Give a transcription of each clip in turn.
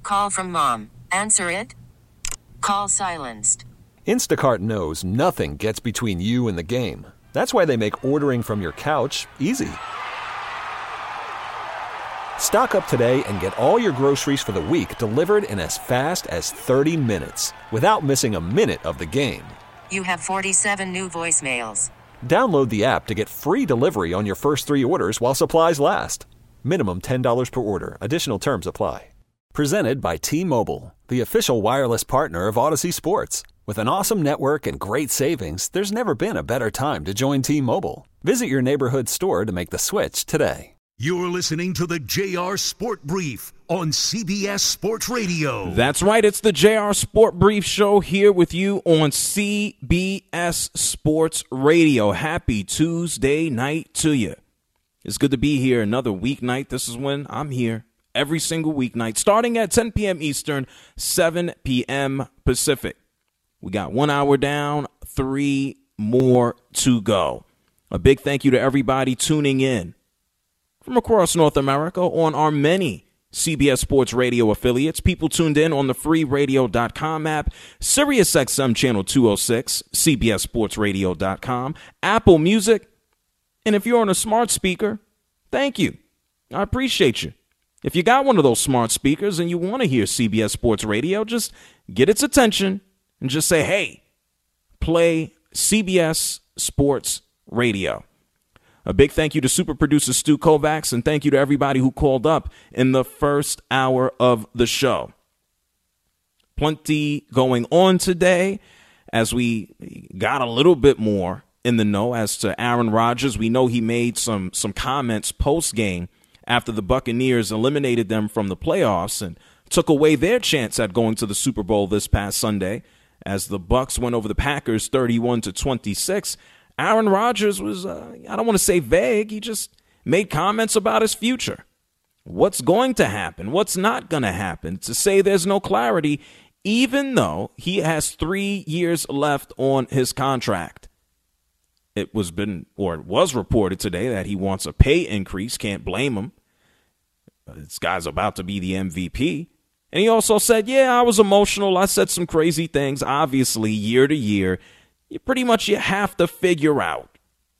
Call from mom. Answer it. Call silenced. Instacart knows nothing gets between you and the game. That's why they make ordering from your couch easy. Stock up today and get all your groceries for the week delivered in as fast as 30 minutes without missing a minute of the game. You have 47 new voicemails. Download the app to get free delivery on your first 3 orders while supplies last. Minimum $10 per order. Additional terms apply. Presented by T-Mobile, the official wireless partner of Odyssey Sports. With an awesome network and great savings, there's never been a better time to join T-Mobile. Visit your neighborhood store to make the switch today. You're listening to the JR Sport Brief on CBS Sports Radio. That's right. It's the JR Sport Brief Show here with you on CBS Sports Radio. Happy Tuesday night to you. It's good to be here another weeknight. This is when I'm here every single weeknight, starting at 10 p.m. Eastern, 7 p.m. Pacific. We got 1 hour down, 3 more to go. A big thank you to everybody tuning in from across North America on our many CBS Sports Radio affiliates. People tuned in on the freeradio.com app, SiriusXM Channel 206, CBSSportsRadio.com, Apple Music. And if you're on a smart speaker, thank you. I appreciate you. If you got one of those smart speakers and you want to hear CBS Sports Radio, just get its attention and just say, hey, play CBS Sports Radio. A big thank you to super producer Stu Kovacs, and thank you to everybody who called up in the first hour of the show. Plenty going on today as we got a little bit more in the know as to Aaron Rodgers. We know he made some comments post-game after the Buccaneers eliminated them from the playoffs and took away their chance at going to the Super Bowl this past Sunday as the Bucs went over the Packers 31-26. Aaron Rodgers was, I don't want to say vague, he just made comments about his future. What's going to happen? What's not going to happen? To say there's no clarity, even though he has 3 years left on his contract. It was reported today that he wants a pay increase. Can't blame him. This guy's about to be the MVP. And he also said, yeah, I was emotional. I said some crazy things. Obviously, year to year, you have to figure out,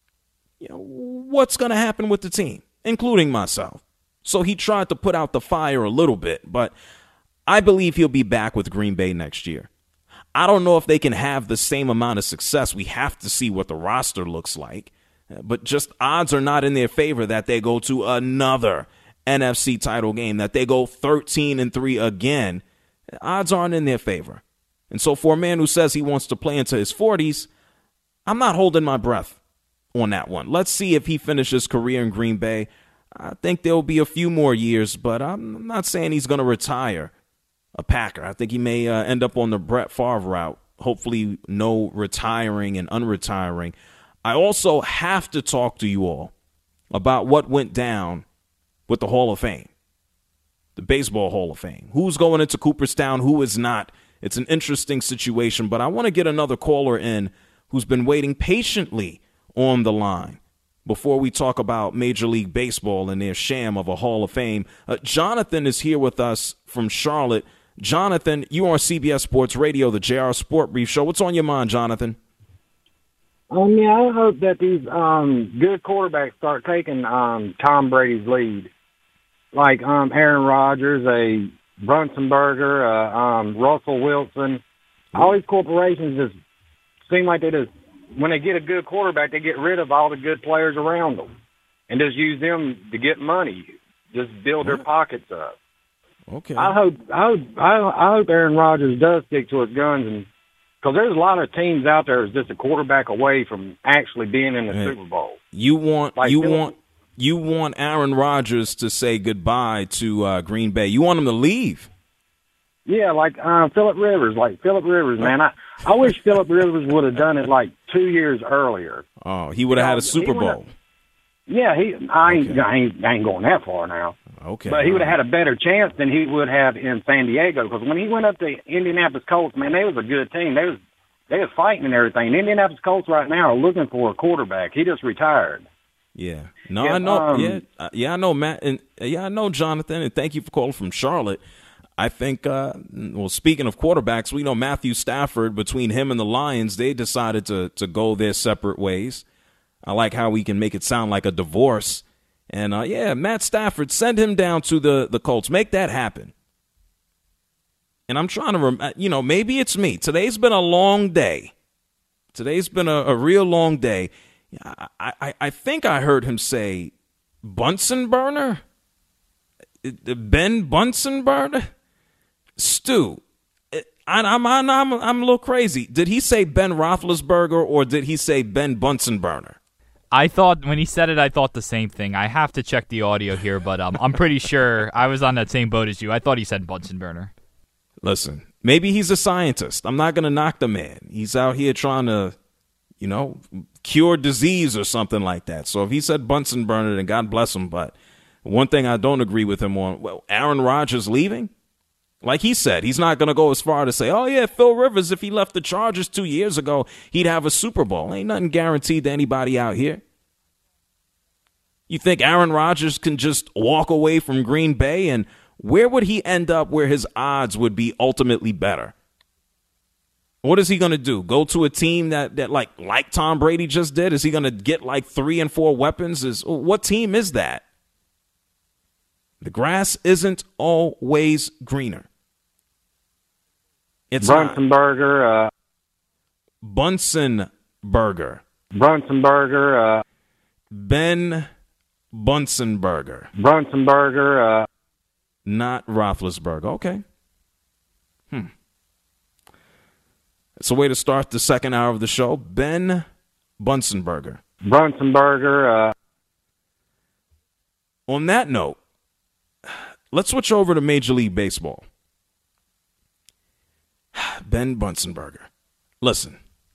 what's going to happen with the team, including myself. So he tried to put out the fire a little bit, but I believe he'll be back with Green Bay next year. I don't know if they can have the same amount of success. We have to see what the roster looks like. But just odds are not in their favor that they go to another NFC title game, that they go 13-3 again. Odds aren't in their favor. And so for a man who says he wants to play into his 40s, I'm not holding my breath on that one. Let's see if he finishes his career in Green Bay. I think there'll be a few more years, but I'm not saying he's going to retire a Packer. I think he may end up on the Brett Favre route. Hopefully no retiring and unretiring. I also have to talk to you all about what went down with the Hall of Fame, the Baseball Hall of Fame. Who's going into Cooperstown, who is not? It's an interesting situation, but I want to get another caller in who's been waiting patiently on the line before we talk about Major League Baseball and their sham of a Hall of Fame. Jonathan is here with us from Charlotte. Jonathan, you are on CBS Sports Radio, the JR Sport Brief Show. What's on your mind, Jonathan? I hope that these good quarterbacks start taking Tom Brady's lead. Like Aaron Rodgers, a Brunsenberger, Russell Wilson. All these corporations just seem like they just, when they get a good quarterback, they get rid of all the good players around them and just use them to get money, just build their pockets up. Okay. I hope Aaron Rodgers does stick to his guns, and because there's a lot of teams out there that's just a quarterback away from actually being in the Super Bowl. You want Aaron Rodgers to say goodbye to Green Bay. You want him to leave. Yeah, like Phillip Rivers. Man. I wish Phillip Rivers would have done it like 2 years earlier. Oh, he would have had a Super Bowl. Yeah, I ain't going that far now. Okay. But he would have had a better chance than he would have in San Diego, because when he went up to Indianapolis Colts, man, they was a good team. They was fighting and everything. The Indianapolis Colts right now are looking for a quarterback. He just retired. Yeah. No, yeah, I know. I know, Matt, and I know, Jonathan, and thank you for calling from Charlotte. I think, speaking of quarterbacks, we know Matthew Stafford, between him and the Lions, they decided to go their separate ways. I like how we can make it sound like a divorce. And, Matt Stafford, send him down to the Colts. Make that happen. And I'm trying to, maybe it's me. Today's been a long day. Today's been a real long day. I think I heard him say Bunsen burner? Ben Bunsen burner? Stu, I'm a little crazy. Did he say Ben Roethlisberger or did he say Ben Bunsen burner? I thought when he said it, I thought the same thing. I have to check the audio here, but I'm pretty sure I was on that same boat as you. I thought he said Bunsen burner. Listen, maybe he's a scientist. I'm not going to knock the man. He's out here trying to, cure disease or something like that. So if he said Bunsen burner, then God bless him. But one thing I don't agree with him on, Aaron Rodgers leaving? Like he said, he's not going to go as far to say, oh, yeah, Phil Rivers, if he left the Chargers 2 years ago, he'd have a Super Bowl. Ain't nothing guaranteed to anybody out here. You think Aaron Rodgers can just walk away from Green Bay, and where would he end up where his odds would be ultimately better? What is he going to do? Go to a team that like Tom Brady just did? Is he going to get like 3 and 4 weapons? What team is that? The grass isn't always greener. It's Bunsenberger. Bunsenberger. Bunsenberger. Ben Bunsenberger. Bunsenberger. Not Roethlisberger. Okay. It's a way to start the second hour of the show. Ben Bunsenberger. Bunsenberger. On that note, let's switch over to Major League Baseball. Ben Bunsenberger. Listen,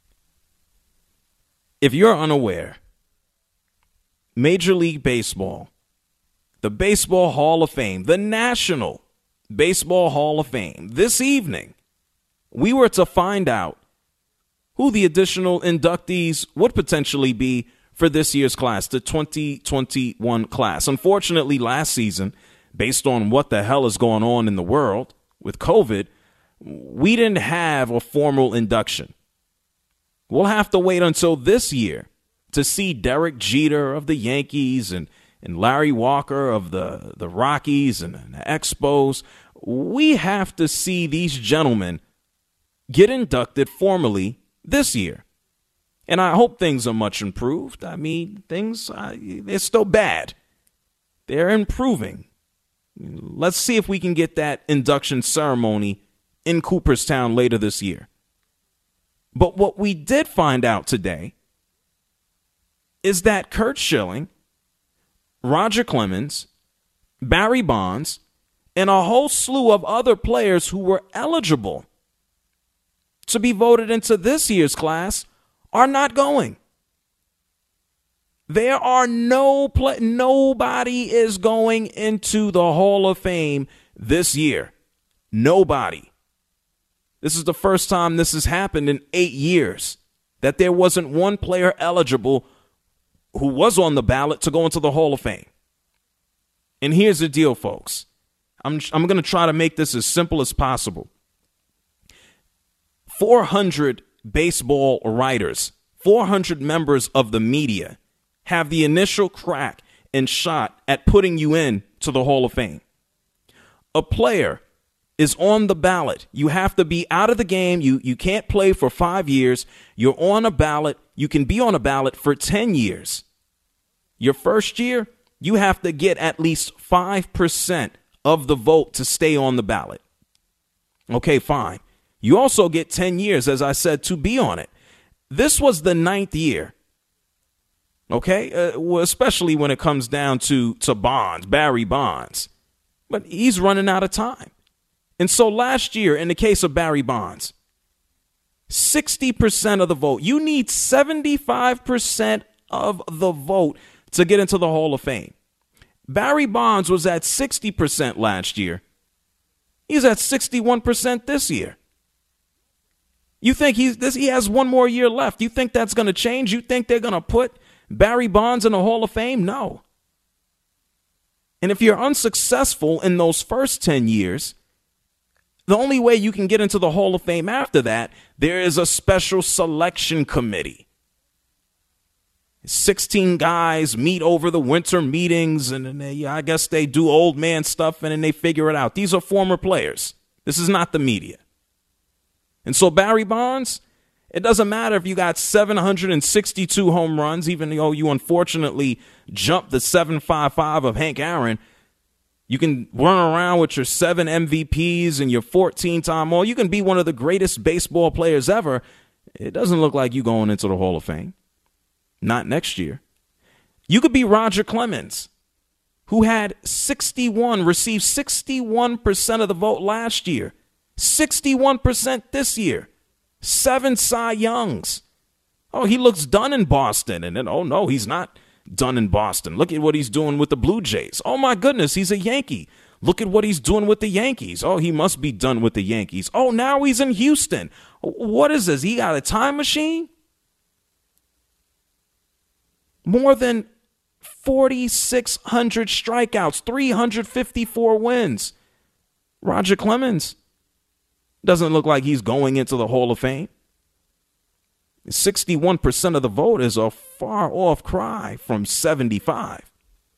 if you're unaware, Major League Baseball, the Baseball Hall of Fame, the National Baseball Hall of Fame, this evening, we were to find out who the additional inductees would potentially be for this year's class, the 2021 class. Unfortunately, last season, based on what the hell is going on in the world with COVID, we didn't have a formal induction. We'll have to wait until this year to see Derek Jeter of the Yankees and Larry Walker of the Rockies and the Expos. We have to see these gentlemen get inducted formally this year. And I hope things are much improved. I mean, things, they're still bad. They're improving. Let's see if we can get that induction ceremony in Cooperstown later this year. But what we did find out today is that Curt Schilling, Roger Clemens, Barry Bonds, and a whole slew of other players who were eligible to be voted into this year's class are not going. There are nobody is going into the Hall of Fame this year. Nobody. This is the first time this has happened in 8 years, that there wasn't one player eligible who was on the ballot to go into the Hall of Fame. And here's the deal, folks. I'm going to try to make this as simple as possible. 400 baseball writers, 400 members of the media have the initial crack and shot at putting you in to the Hall of Fame. A player is on the ballot. You have to be out of the game. You can't play for 5 years. You're on a ballot. You can be on a ballot for 10 years. Your first year, you have to get at least 5% of the vote to stay on the ballot. Okay, fine. You also get 10 years, as I said, to be on it. This was the 9th year. Okay, especially when it comes down to Bonds, Barry Bonds. But he's running out of time. And so last year, in the case of Barry Bonds, 60% of the vote. You need 75% of the vote to get into the Hall of Fame. Barry Bonds was at 60% last year. He's at 61% this year. You think he has one more year left? You think that's going to change? You think they're going to put Barry Bonds in the Hall of Fame? No. And if you're unsuccessful in those first 10 years, The only way you can get into the Hall of Fame after that, there is a special selection committee. 16 guys meet over the winter meetings, and then I guess they do old man stuff, and then they figure it out. These are former players. This is not the media. And so Barry Bonds, it doesn't matter if you got 762 home runs, even though you unfortunately jumped the 755 of Hank Aaron. You can run around with your 7 MVPs and your 14-time All. You can be one of the greatest baseball players ever. It doesn't look like you going into the Hall of Fame. Not next year. You could be Roger Clemens, who had received 61% of the vote last year. 61% this year. 7 Cy Youngs. Oh, he looks done in Boston. And then, oh, no, he's not done in Boston. Look at what he's doing with the Blue Jays. Oh, my goodness, he's a Yankee. Look at what he's doing with the Yankees. Oh, he must be done with the Yankees. Oh, now he's in Houston. What is this? He got a time machine? More than 4,600 strikeouts, 354 wins. Roger Clemens doesn't look like he's going into the Hall of Fame. 61% of the vote is a far off cry from 75.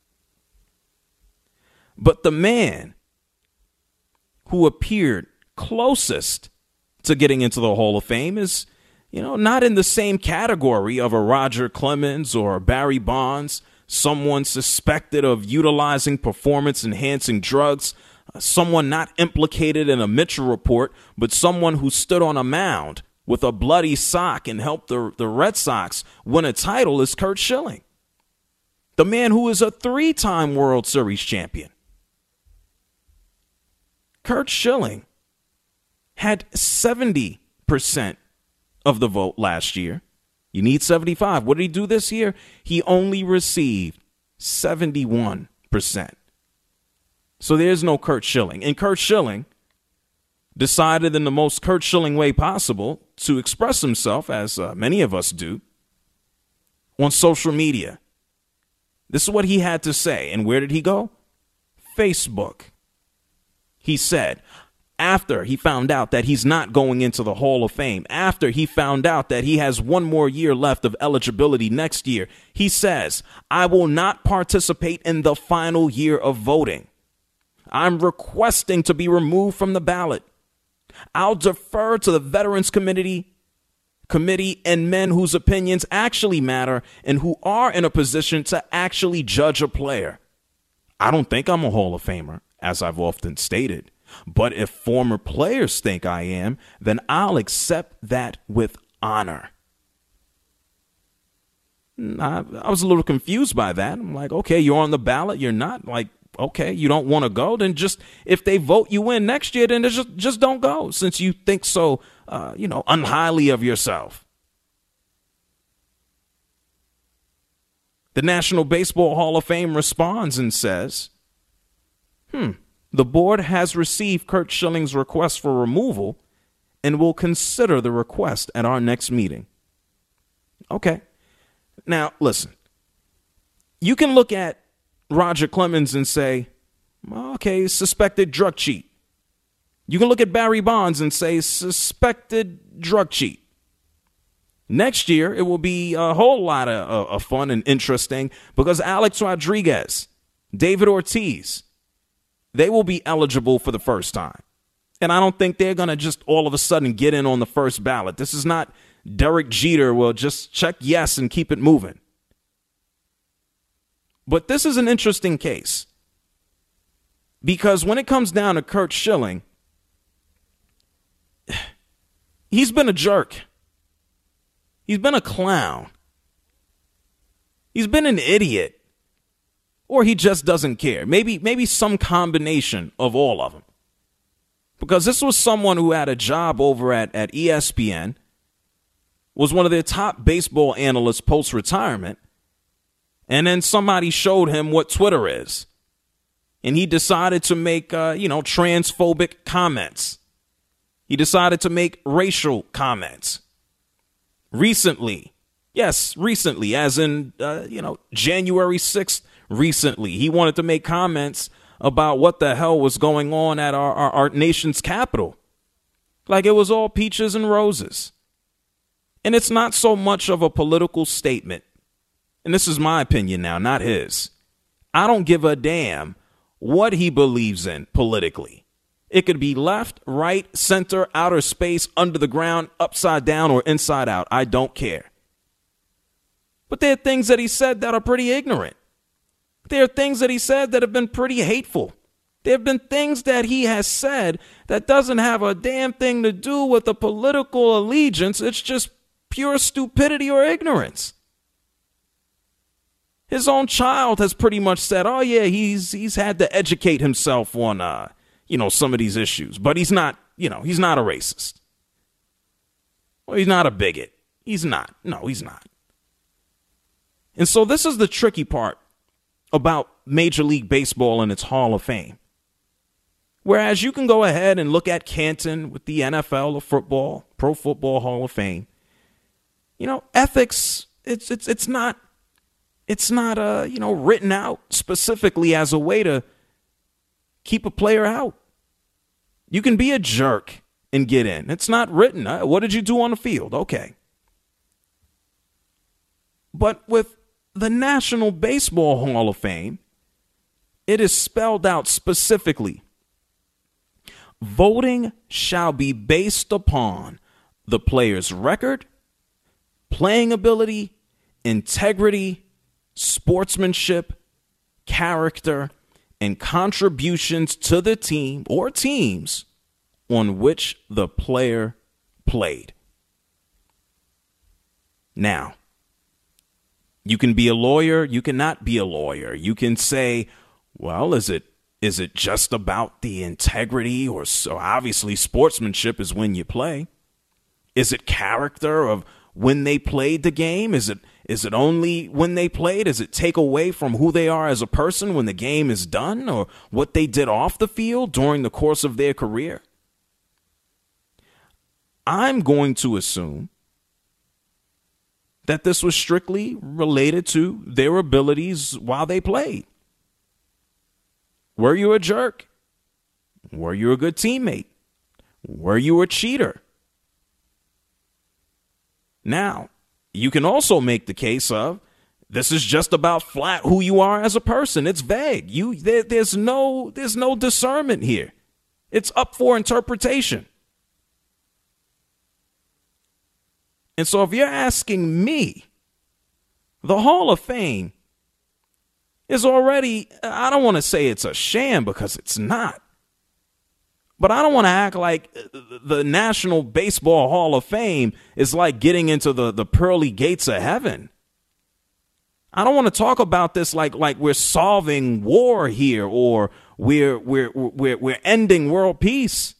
But the man who appeared closest to getting into the Hall of Fame is, not in the same category of a Roger Clemens or a Barry Bonds, someone suspected of utilizing performance-enhancing drugs, someone not implicated in a Mitchell report, but someone who stood on a mound with a bloody sock and helped the Red Sox win a title is Curt Schilling, the man who is a 3-time World Series champion. Curt Schilling had 70% of the vote last year. You need 75. What did he do this year? He only received 71%. So there's no Curt Schilling. And Curt Schilling decided in the most Curt Schilling way possible to express himself, as many of us do, on social media. This is what he had to say. And where did he go? Facebook. He said, after he found out that he's not going into the Hall of Fame, after he found out that he has 1 more year left of eligibility next year, he says, I will not participate in the final year of voting. I'm requesting to be removed from the ballot. I'll defer to the Veterans Committee and men whose opinions actually matter and who are in a position to actually judge a player. I don't think I'm a Hall of Famer, as I've often stated. But if former players think I am, then I'll accept that with honor. I was a little confused by that. I'm like, okay, you're on the ballot. You're not. Like, okay, you don't want to go. Then just, if they vote you in next year, then just don't go, since you think so, unhighly of yourself. The National Baseball Hall of Fame responds and says, the board has received Curt Schilling's request for removal and will consider the request at our next meeting. Okay. Now, listen. You can look at Roger Clemens and say, okay, suspected drug cheat. You can look at Barry Bonds and say, suspected drug cheat. Next year, it will be a whole lot of fun and interesting because Alex Rodriguez, David Ortiz, they will be eligible for the first time. And I don't think they're going to just all of a sudden get in on the first ballot. This is not Derek Jeter. Well, just check yes and keep it moving. But this is an interesting case because when it comes down to Curt Schilling, he's been a jerk. He's been a clown. He's been an idiot. Or he just doesn't care. Maybe some combination of all of them. Because this was someone who had a job over at ESPN, was one of their top baseball analysts post-retirement, and then somebody showed him what Twitter is. And he decided to make, transphobic comments. He decided to make racial comments. Recently, as in, January 6th, recently, he wanted to make comments about what the hell was going on at our nation's capital like it was all peaches and roses. And it's not so much of a political statement. And this is my opinion now, not his. I don't give a damn what he believes in politically. It could be left, right, center, outer space, under the ground, upside down, or inside out. I don't care. But there are things that he said that are pretty ignorant. There are things that he said that have been pretty hateful. There have been things that he has said that doesn't have a damn thing to do with a political allegiance. It's just pure stupidity or ignorance. His own child has pretty much said, oh, yeah, he's had to educate himself on, some of these issues. But he's not, he's not a racist. Well, he's not a bigot. He's not. No, he's not. And so this is the tricky part about Major League Baseball and its Hall of Fame. Whereas you can go ahead and look at Canton with the NFL or football, Pro Football Hall of Fame. Ethics, it's not written out specifically as a way to keep a player out. You can be a jerk and get in. It's not written. What did you do on the field? Okay. But with the National Baseball Hall of Fame, it is spelled out specifically. Voting shall be based upon the player's record, playing ability, integrity, sportsmanship, character, and contributions to the team or teams on which the player played. Now, you can be a lawyer, you cannot be a lawyer. You can say, well, is it just about the integrity or so? Obviously, sportsmanship is when you play. Is it character of when they played the game? Is it only when they played? Does it take away from who they are as a person when the game is done, or what they did off the field during the course of their career? I'm going to assume that this was strictly related to their abilities while they played. Were you a jerk? Were you a good teammate? Were you a cheater? Now, you can also make the case of this is just about flat who you are as a person. It's vague. There's no discernment here. It's up for interpretation. And so if you're asking me, the Hall of Fame is already, I don't want to say it's a sham because it's not. But I don't want to act like the National Baseball Hall of Fame is like getting into the pearly gates of heaven. I don't want to talk about this like we're solving war here or we're ending world peace.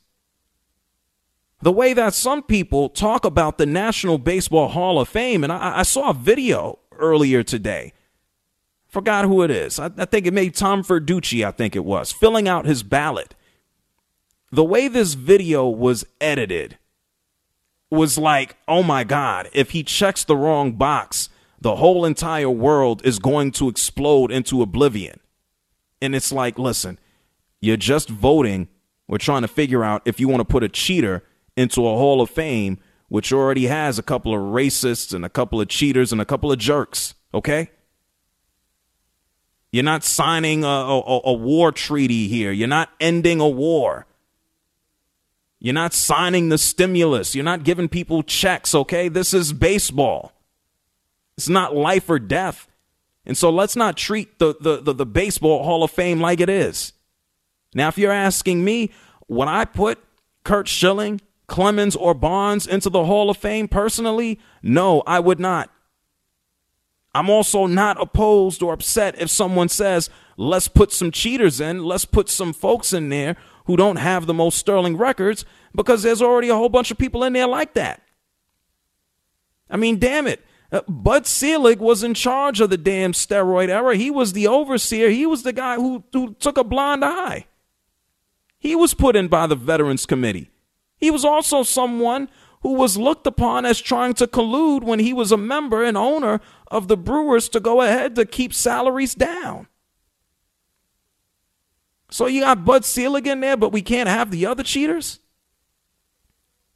The way that some people talk about the National Baseball Hall of Fame, and I saw a video earlier today. Forgot who it is. I think it made Tom Verducci, I think it was, filling out his ballot. The way this video was edited was like, oh my God, if he checks the wrong box, the whole entire world is going to explode into oblivion. And it's like, listen, you're just voting. We're trying to figure out if you want to put a cheater into a Hall of Fame, which already has a couple of racists and a couple of cheaters and a couple of jerks, okay? You're not signing a war treaty here. You're not ending a war. You're not signing the stimulus. You're not giving people checks, okay? This is baseball. It's not life or death. And so let's not treat the Baseball Hall of Fame like it is. Now, if you're asking me, would I put Curt Schilling, Clemens, or Bonds into the Hall of Fame personally? No, I would not. I'm also not opposed or upset if someone says, let's put some cheaters in, let's put some folks in there who don't have the most sterling records, because there's already a whole bunch of people in there like that. I mean, damn it. Bud Selig was in charge of the damn steroid era. He was the overseer. He was the guy who took a blind eye. He was put in by the Veterans Committee. He was also someone who was looked upon as trying to collude when he was a member and owner of the Brewers to go ahead to keep salaries down. So you got Bud Selig in there, but we can't have the other cheaters?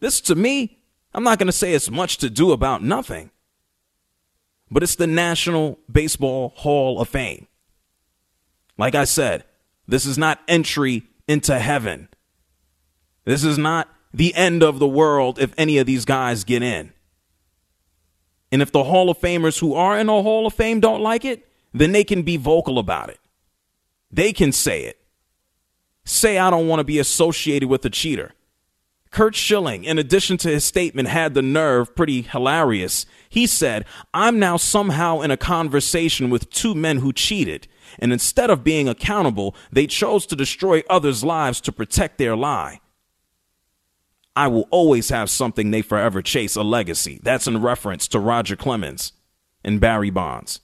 This, to me, I'm not going to say it's much to do about nothing, but it's the National Baseball Hall of Fame. Like I said, this is not entry into heaven. This is not the end of the world if any of these guys get in. And if the Hall of Famers who are in the Hall of Fame don't like it, then they can be vocal about it. They can say it. Say, I don't want to be associated with a cheater. Curt Schilling, in addition to his statement, had the nerve, pretty hilarious. He said, I'm now somehow in a conversation with two men who cheated, and instead of being accountable, they chose to destroy others' lives to protect their lie. I will always have something they forever chase, a legacy. That's in reference to Roger Clemens and Barry Bonds.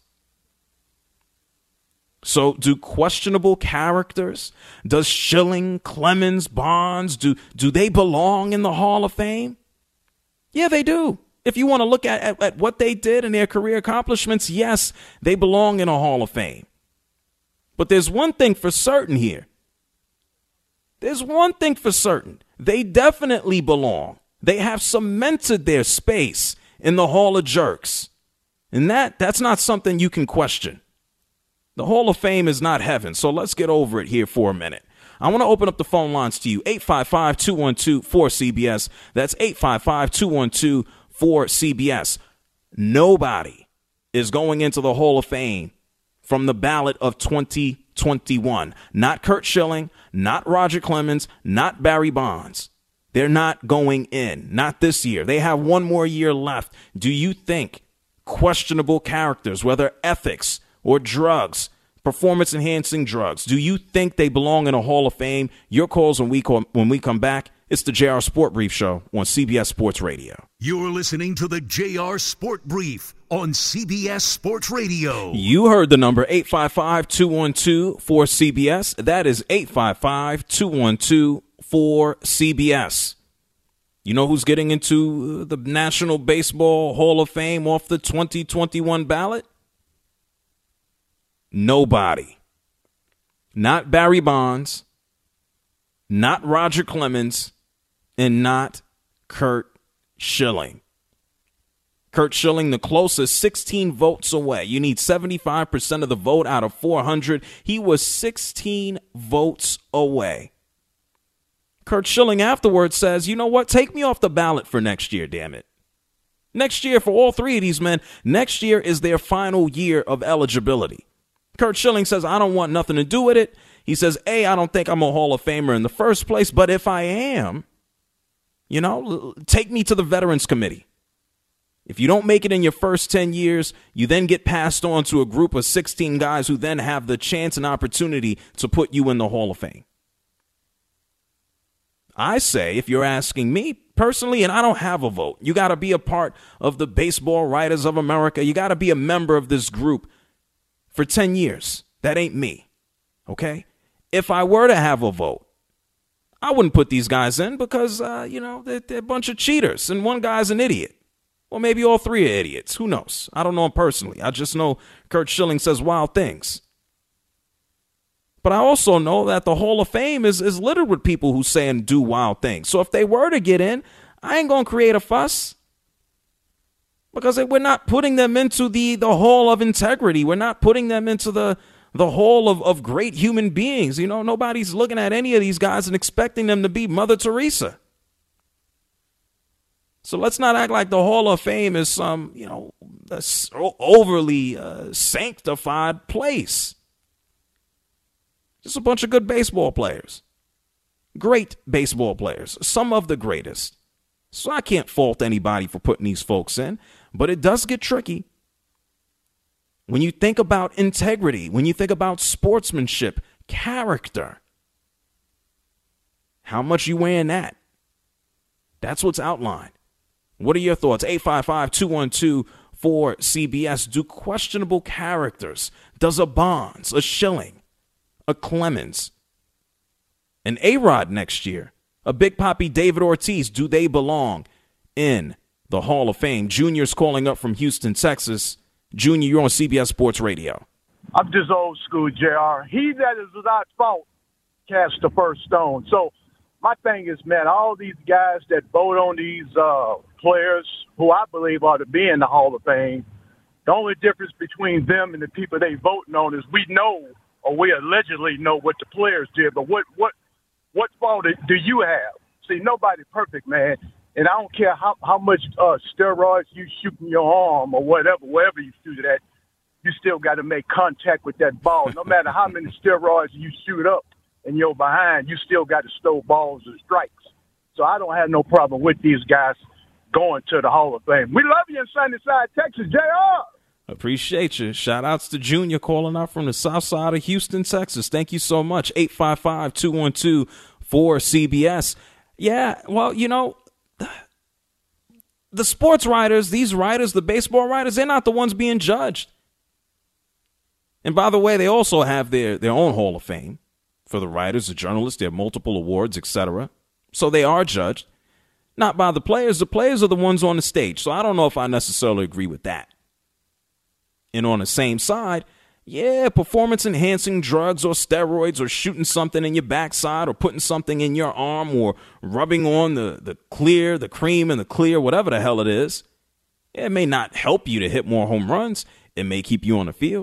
So do questionable characters, does Schilling, Clemens, Bonds, do they belong in the Hall of Fame? Yeah, they do. If you want to look at what they did and their career accomplishments, yes, they belong in a Hall of Fame. But there's one thing for certain here. There's one thing for certain. They definitely belong. They have cemented their space in the Hall of Jerks. And that's not something you can question. The Hall of Fame is not heaven, so let's get over it here for a minute. I want to open up the phone lines to you, 855-212-4CBS. That's 855-212-4CBS. Nobody is going into the Hall of Fame from the ballot of 2021. Not Curt Schilling, not Roger Clemens, not Barry Bonds. They're not going in. Not this year. They have one more year left. Do you think questionable characters, whether ethics or drugs, performance-enhancing drugs, do you think they belong in a Hall of Fame? Your calls when we come back. It's the JR Sport Brief Show on CBS Sports Radio. You're listening to the JR Sport Brief on CBS Sports Radio. You heard the number, 855-212-4CBS. That is 855-212-4CBS. You know who's getting into the National Baseball Hall of Fame off the 2021 ballot? Nobody. Not Barry Bonds, not Roger Clemens, and not Curt Schilling. Curt Schilling, the closest, 16 votes away. You need 75% of the vote out of 400. He was 16 votes away. Curt Schilling afterwards says, you know what? Take me off the ballot for next year, damn it. Next year, for all three of these men, next year is their final year of eligibility. Curt Schilling says, I don't want nothing to do with it. He says, I don't think I'm a Hall of Famer in the first place, but if I am, take me to the Veterans Committee. If you don't make it in your first 10 years, you then get passed on to a group of 16 guys who then have the chance and opportunity to put you in the Hall of Fame. I say, if you're asking me personally, and I don't have a vote, you got to be a part of the Baseball Writers of America. You got to be a member of this group for 10 years. That ain't me. Okay? If I were to have a vote, I wouldn't put these guys in because, they're a bunch of cheaters and one guy's an idiot. Or maybe all three are idiots. Who knows? I don't know him personally. I just know Curt Schilling says wild things. But I also know that the Hall of Fame is littered with people who say and do wild things. So if they were to get in, I ain't going to create a fuss. Because we're not putting them into the Hall of Integrity. We're not putting them into the Hall of great human beings. Nobody's looking at any of these guys and expecting them to be Mother Teresa. So let's not act like the Hall of Fame is some, overly sanctified place. Just a bunch of good baseball players. Great baseball players. Some of the greatest. So I can't fault anybody for putting these folks in. But it does get tricky. When you think about integrity, when you think about sportsmanship, character, how much you weigh in that? That's what's outlined. What are your thoughts? 855-212-4CBS. Do questionable characters, does a Bonds, a Schilling, a Clemens, an A-Rod next year, a Big Papi David Ortiz, do they belong in the Hall of Fame? Junior's calling up from Houston, Texas. Junior, you're on CBS Sports Radio. I'm just old school, JR. He that is without fault cast the first stone. So my thing is, man, all these guys that vote on these players who I believe ought to be in the Hall of Fame, the only difference between them and the people they voting on is we know, or we allegedly know, what the players did. But what fault do you have? See, nobody's perfect, man. And I don't care how much steroids you shoot in your arm or wherever you shoot it at, you still got to make contact with that ball. No matter how many steroids you shoot up in your behind, you still got to stow balls and strikes. So I don't have no problem with these guys going to the Hall of Fame. We love you in Sunnyside, Texas, JR. Appreciate you. Shout-outs to Junior calling out from the south side of Houston, Texas. Thank you so much. 855-212-4CBS. Yeah, well, you know, the sports writers, these writers, the baseball writers, they're not the ones being judged. And by the way, they also have their own Hall of Fame for the writers, the journalists. They have multiple awards, etc. So they are judged, not by the players. The players are the ones on the stage. So I don't know if I necessarily agree with that. And on the same side, yeah, performance-enhancing drugs or steroids or shooting something in your backside or putting something in your arm or rubbing on the cream and the clear, whatever the hell it is, it may not help you to hit more home runs. It may keep you on the field.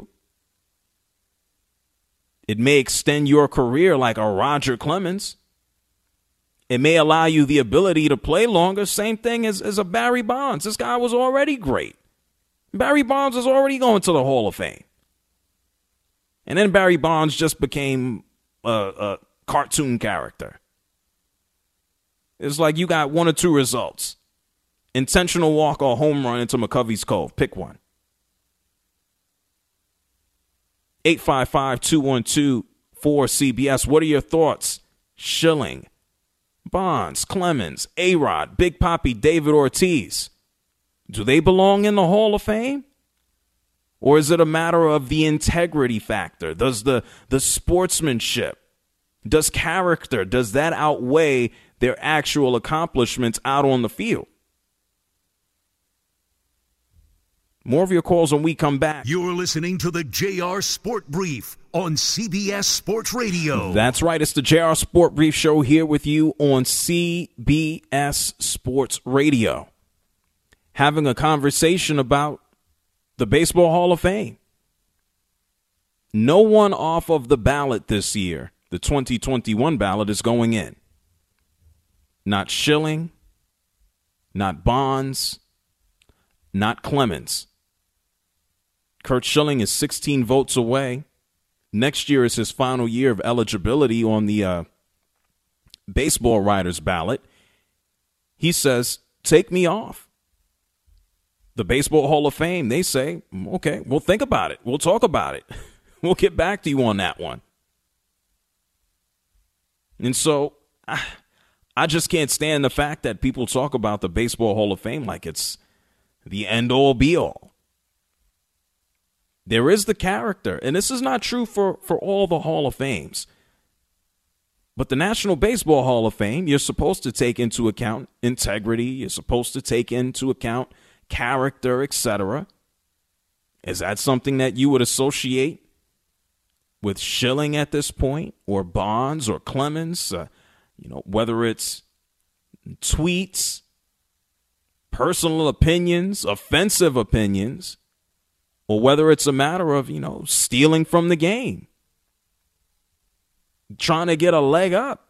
It may extend your career like a Roger Clemens. It may allow you the ability to play longer. Same thing as a Barry Bonds. This guy was already great. Barry Bonds was already going to the Hall of Fame. And then Barry Bonds just became a cartoon character. It's like you got one or two results. Intentional walk or home run into McCovey's Cove. Pick one. 855-212-4CBS. What are your thoughts? Schilling, Bonds, Clemens, A-Rod, Big Papi, David Ortiz. Do they belong in the Hall of Fame? Or is it a matter of the integrity factor? Does the sportsmanship, does character, does that outweigh their actual accomplishments out on the field? More of your calls when we come back. You're listening to the JR Sport Brief on CBS Sports Radio. That's right. It's the JR Sport Brief Show here with you on CBS Sports Radio. Having a conversation about the Baseball Hall of Fame. No one off of the ballot this year, the 2021 ballot, is going in. Not Schilling, not Bonds, not Clemens. Curt Schilling is 16 votes away. Next year is his final year of eligibility on the baseball writers ballot. He says, take me off. The Baseball Hall of Fame, they say, okay, we'll think about it. We'll talk about it. We'll get back to you on that one. And so I just can't stand the fact that people talk about the Baseball Hall of Fame like it's the end-all, be-all. There is the character, and this is not true for all the Hall of Fames. But the National Baseball Hall of Fame, you're supposed to take into account integrity. You're supposed to take into account character, etc. Is that something that you would associate with Schilling at this point, or Bonds, or Clemens? Whether it's tweets, personal opinions, offensive opinions, or whether it's a matter of, stealing from the game, trying to get a leg up.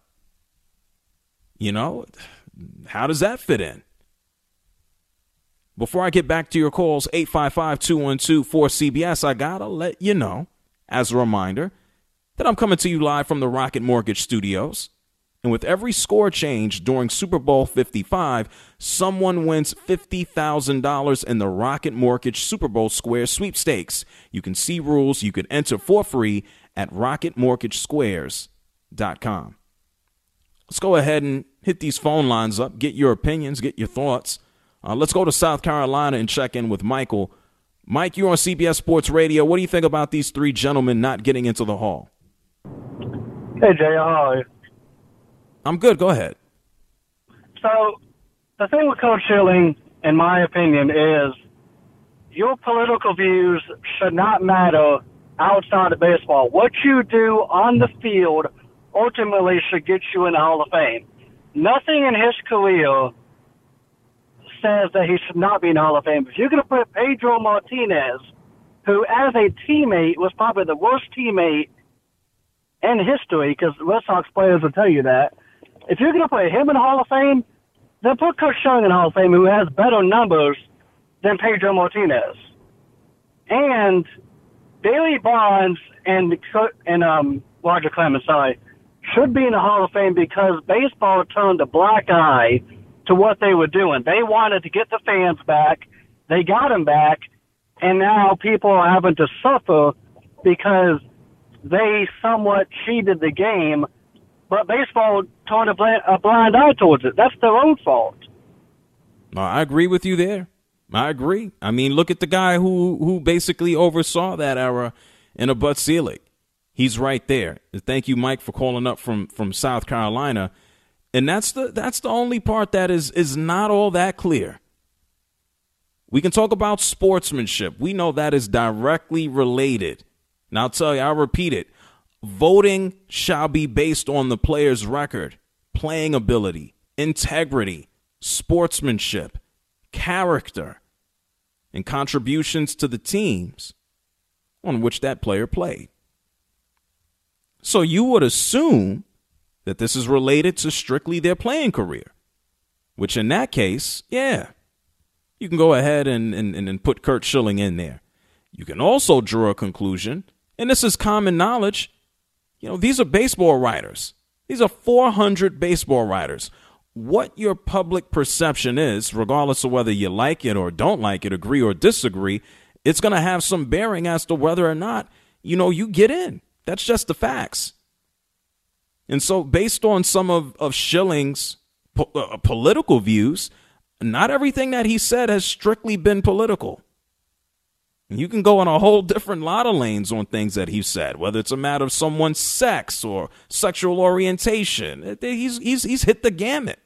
How does that fit in? Before I get back to your calls, 855-212-4CBS, I got to let you know, as a reminder, that I'm coming to you live from the Rocket Mortgage Studios. And with every score change during Super Bowl 55, someone wins $50,000 in the Rocket Mortgage Super Bowl Square Sweepstakes. You can see rules. You can enter for free at rocketmortgagesquares.com. Let's go ahead and hit these phone lines up. Get your opinions. Get your thoughts. Let's go to South Carolina and check in with Michael. Mike, you're on CBS Sports Radio. What do you think about these three gentlemen not getting into the Hall? Hey, Jay, how are you? I'm good. Go ahead. So, the thing with Curt Schilling, in my opinion, is your political views should not matter outside of baseball. What you do on the field ultimately should get you in the Hall of Fame. nothing in his career says that he should not be in the Hall of Fame. If you're going to put Pedro Martinez, who as a teammate was probably the worst teammate in history, because Red Sox players will tell you that, if you're going to put him in the Hall of Fame, then put Kurt Schilling in the Hall of Fame, who has better numbers than Pedro Martinez. And Barry Bonds and Roger Clemens, should be in the Hall of Fame because baseball turned a black eye to what they were doing. They wanted to get the fans back. They got them back. And now people are having to suffer because they somewhat cheated the game. But baseball turned a blind eye towards it. That's their own fault. I agree with you there. I agree. I mean, look at the guy who basically oversaw that era in a Bud Selig. He's right there. Thank you, Mike, for calling up from South Carolina. And that's the only part that is not all that clear. We can talk about sportsmanship. We know that is directly related. And I'll tell you, I'll repeat it. Voting shall be based on the player's record, playing ability, integrity, sportsmanship, character, and contributions to the teams on which that player played. So you would assume that this is related to strictly their playing career, which in that case, yeah, you can go ahead and put Kurt Schilling in there. You can also draw a conclusion, and this is common knowledge. You know, these are baseball writers. These are 400 baseball writers. What your public perception is, regardless of whether you like it or don't like it, agree or disagree, it's going to have some bearing as to whether or not, you get in. That's just the facts. And so based on some of Schilling's political views, not everything that he said has strictly been political. You can go on a whole different lot of lanes on things that he said, whether it's a matter of someone's sex or sexual orientation. He's hit the gamut.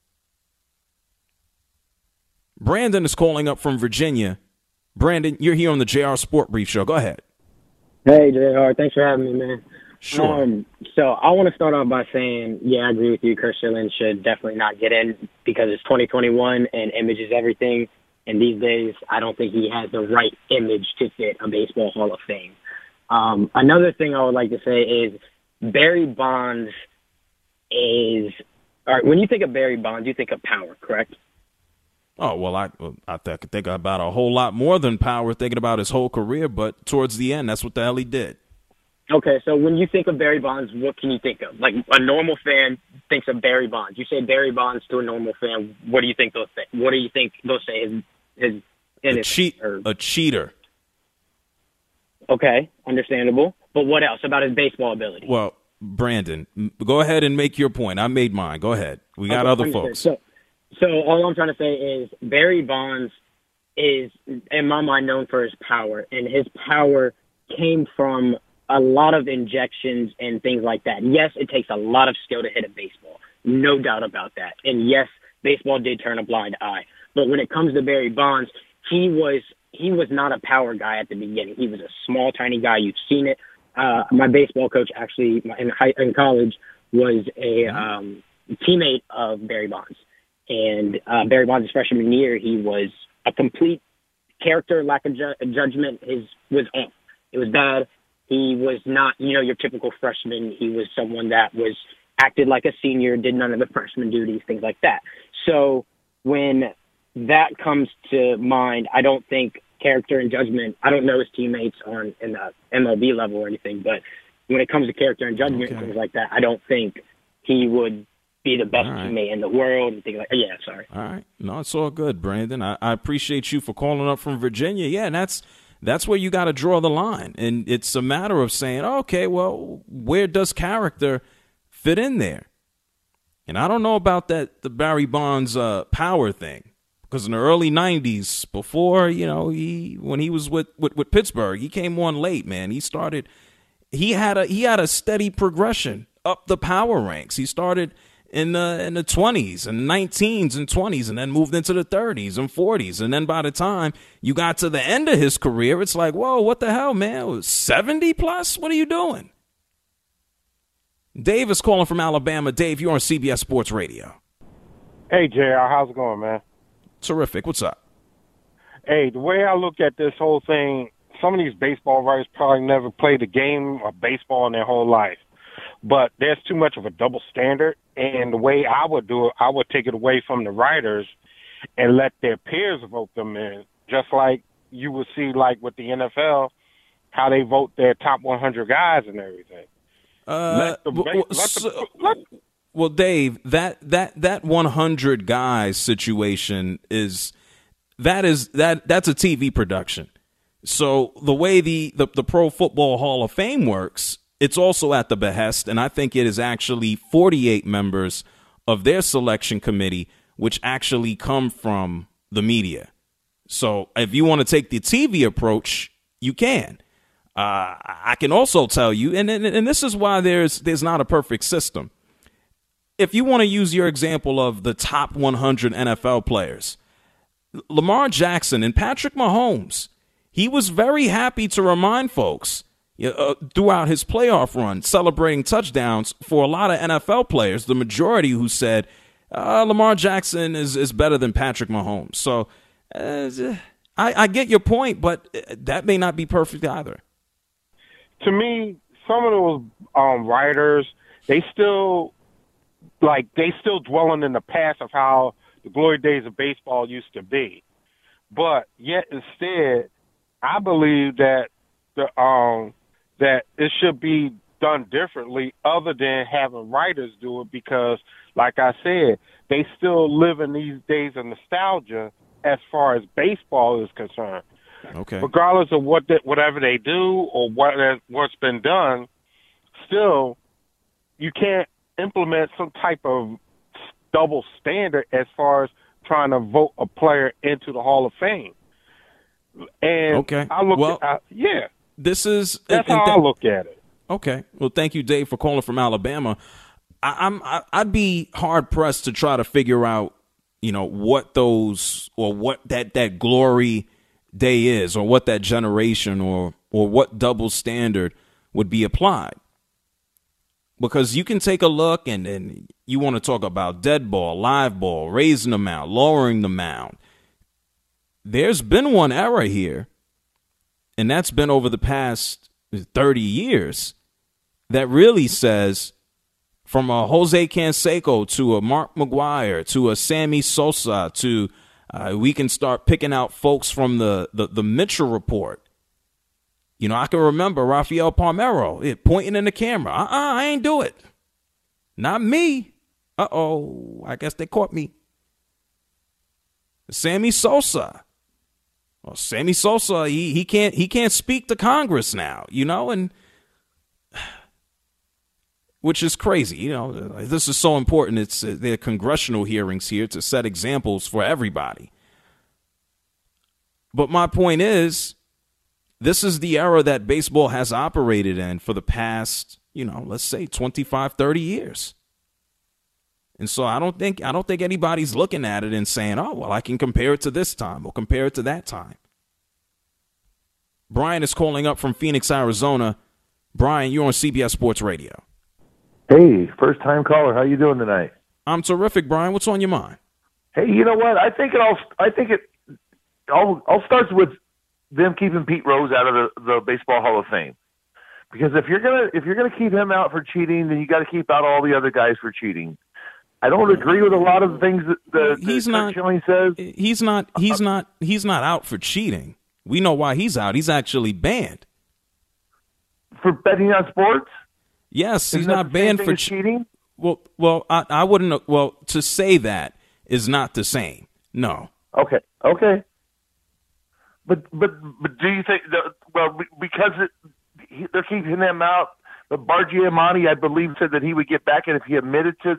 Brandon is calling up from Virginia. Brandon, you're here on the JR Sport Brief Show. Go ahead. Hey, JR. Thanks for having me, man. Sure. So I want to start off by saying, yeah, I agree with you. Kurt Schilling should definitely not get in because it's 2021 and image is everything. And these days, I don't think he has the right image to fit a Baseball Hall of Fame. Another thing I would like to say is Barry Bonds is – all right, when you think of Barry Bonds, you think of power, correct? Oh, well, I think about a whole lot more than power, thinking about his whole career, but towards the end, that's what the hell he did. Okay, so when you think of Barry Bonds, what can you think of? Like a normal fan thinks of Barry Bonds. You say Barry Bonds to a normal fan, what do you think they'll say? What do you think they'll say is a cheater. Okay, understandable. But what else about his baseball ability? Well, Brandon, go ahead and make your point. I made mine. Go ahead. We got other folks. So all I'm trying to say is Barry Bonds is, in my mind, known for his power, and his power came from a lot of injections and things like that. Yes, it takes a lot of skill to hit a baseball, no doubt about that. And yes, baseball did turn a blind eye. But when it comes to Barry Bonds, he was not a power guy at the beginning. He was a small, tiny guy. You've seen it. My baseball coach actually in college was a teammate of Barry Bonds. And Barry Bonds' freshman year, he was a complete character, lack of judgment. Was off. It was bad. He was not, your typical freshman. He was someone that acted like a senior, did none of the freshman duties, things like that. So when that comes to mind, I don't think character and judgment, I don't know his teammates in the MLB level or anything, but when it comes to character and judgment and things like that, I don't think he would be the best teammate in the world and things like that. Yeah, sorry. All right. No, it's all good, Brandon. I appreciate you for calling up from Virginia. Yeah, and that's where you got to draw the line. And it's a matter of saying, okay, well, where does character fit in there? And I don't know about the Barry Bonds power thing, because in the early 90s, before, when he was with Pittsburgh, he came on late, man. He had a steady progression up the power ranks. He started in the 20s and 19s and 20s and then moved into the 30s and 40s. And then by the time you got to the end of his career, it's like, whoa, what the hell, man? It was 70 plus? What are you doing? Dave is calling from Alabama. Dave, you're on CBS Sports Radio. Hey, JR, how's it going, man? Terrific. What's up? Hey, the way I look at this whole thing, some of these baseball writers probably never played a game of baseball in their whole life. But there's too much of a double standard, and the way I would do it, I would take it away from the writers and let their peers vote them in, just like you would see, like with the NFL, how they vote their top 100 guys and everything. Well, Dave, that 100 guys situation that's a TV production. So the way the Pro Football Hall of Fame works, it's also at the behest, and I think it is actually 48 members of their selection committee, which actually come from the media. So if you want to take the TV approach, you can. I can also tell you, and this is why there's not a perfect system. If you want to use your example of the top 100 NFL players, Lamar Jackson and Patrick Mahomes, he was very happy to remind folks throughout his playoff run, celebrating touchdowns for a lot of NFL players, the majority who said Lamar Jackson is better than Patrick Mahomes. So I get your point, but that may not be perfect either. To me, some of those writers, they still dwelling in the past of how the glory days of baseball used to be. But yet instead, I believe that that it should be done differently other than having writers do it because, like I said, they still live in these days of nostalgia as far as baseball is concerned. Okay. Regardless of whatever they do or what's been done, still, you can't implement some type of double standard as far as trying to vote a player into the Hall of Fame. And okay. That's how I look at it. Okay. Well, thank you, Dave, for calling from Alabama. I'd be hard pressed to try to figure out, what those or what that glory day is, or what that generation or what double standard would be applied. Because you can take a look and you want to talk about dead ball, live ball, raising the mound, lowering the mound. There's been one era here, and that's been over the past 30 years, that really says from a Jose Canseco to a Mark McGwire to a Sammy Sosa to we can start picking out folks from the Mitchell Report. I can remember Rafael Palmeiro pointing in the camera. I ain't do it. Not me. Uh-oh. I guess they caught me. Sammy Sosa. Well, Sammy Sosa, he can't speak to Congress now, and which is crazy. This is so important. It's there are congressional hearings here to set examples for everybody. But my point is, this is the era that baseball has operated in for the past, let's say 25, 30 years. And so I don't think anybody's looking at it and saying, oh, well, I can compare it to this time or compare it to that time. Brian is calling up from Phoenix, Arizona. Brian, you're on CBS Sports Radio. Hey, first-time caller. How you doing tonight? I'm terrific, Brian. What's on your mind? Hey, you know what? I think it all starts with them keeping Pete Rose out of the Baseball Hall of Fame. Because if you're gonna keep him out for cheating, then you got to keep out all the other guys for cheating. I don't agree with a lot of the things that Schilling says. He's not out for cheating. We know why he's out. He's actually banned for betting on sports. Yes, he's not banned for cheating. Well, I wouldn't. Well, to say that is not the same. No. Okay. But do you think because they're keeping him out? But Bargiamatti, I believe, said that he would get back in if he admitted to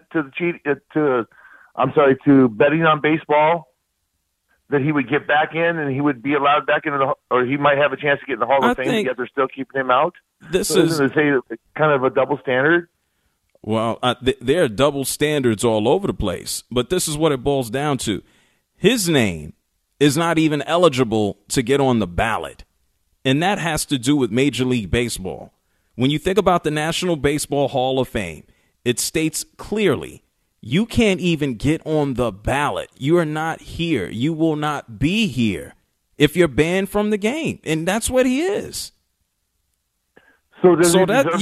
betting on baseball. That he would get back in and he would be allowed back into or he might have a chance to get in the Hall of Fame. Yet they're still keeping him out. Isn't it kind of a double standard? Well, there are double standards all over the place, but this is what it boils down to: his name is not even eligible to get on the ballot, and that has to do with Major League Baseball. When you think about the National Baseball Hall of Fame, it states clearly You can't even get on the ballot. You are not here. You will not be here if you're banned from the game. And that's what he is. So he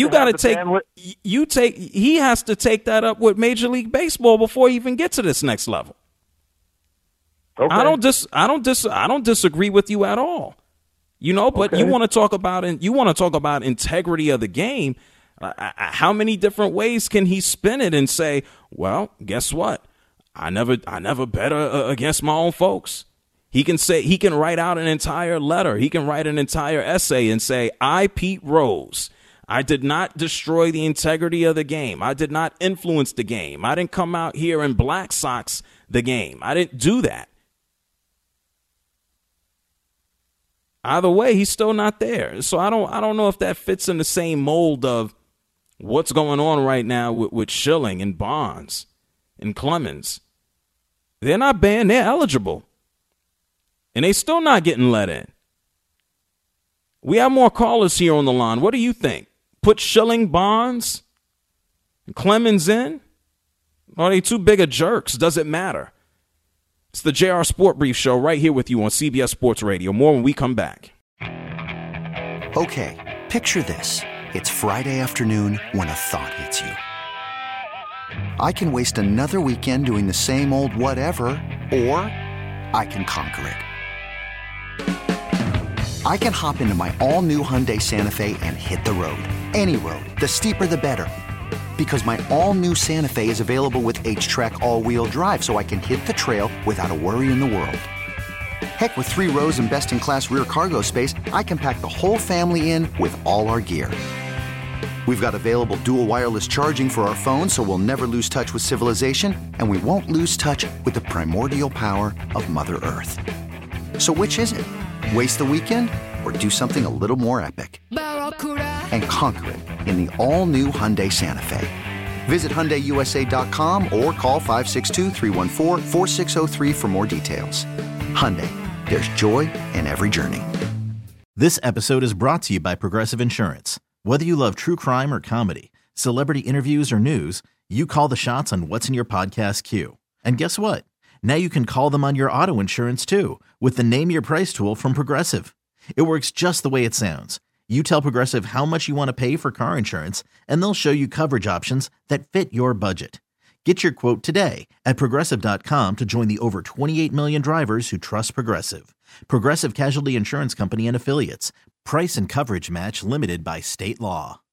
has to take that up with Major League Baseball before he even gets to this next level. Okay. I don't disagree with you at all. But you want to talk about integrity of the game. How many different ways can he spin it and say, well, guess what? I never bet against my own folks. He can write out an entire letter. He can write an entire essay and say, I, Pete Rose, I did not destroy the integrity of the game. I did not influence the game. I didn't come out here and Black Sox the game. I didn't do that. Either way, he's still not there. So I don't know if that fits in the same mold of what's going on right now with Schilling and Bonds and Clemens. They're not banned. They're eligible. And they still not getting let in. We have more callers here on the line. What do you think? Put Schilling, Bonds, and Clemens in? Or are they too big of jerks? Does it matter? It's the JR Sport Brief Show right here with you on CBS Sports Radio. More when we come back. Okay, picture this. It's Friday afternoon when a thought hits you. I can waste another weekend doing the same old whatever, or I can conquer it. I can hop into my all-new Hyundai Santa Fe and hit the road. Any road. The steeper, the better. Because my all-new Santa Fe is available with H-Track all-wheel drive, so I can hit the trail without a worry in the world. Heck, with 3 rows and best-in-class rear cargo space, I can pack the whole family in with all our gear. We've got available dual wireless charging for our phones, so we'll never lose touch with civilization, and we won't lose touch with the primordial power of Mother Earth. So which is it? Waste the weekend or do something a little more epic? And conquer it in the all-new Hyundai Santa Fe. Visit HyundaiUSA.com or call 562-314-4603 for more details. Hyundai, there's joy in every journey. This episode is brought to you by Progressive Insurance. Whether you love true crime or comedy, celebrity interviews or news, you call the shots on what's in your podcast queue. And guess what? Now you can call them on your auto insurance too with the Name Your Price tool from Progressive. It works just the way it sounds. You tell Progressive how much you want to pay for car insurance, and they'll show you coverage options that fit your budget. Get your quote today at Progressive.com to join the over 28 million drivers who trust Progressive. Progressive Casualty Insurance Company and Affiliates. Price and coverage match limited by state law.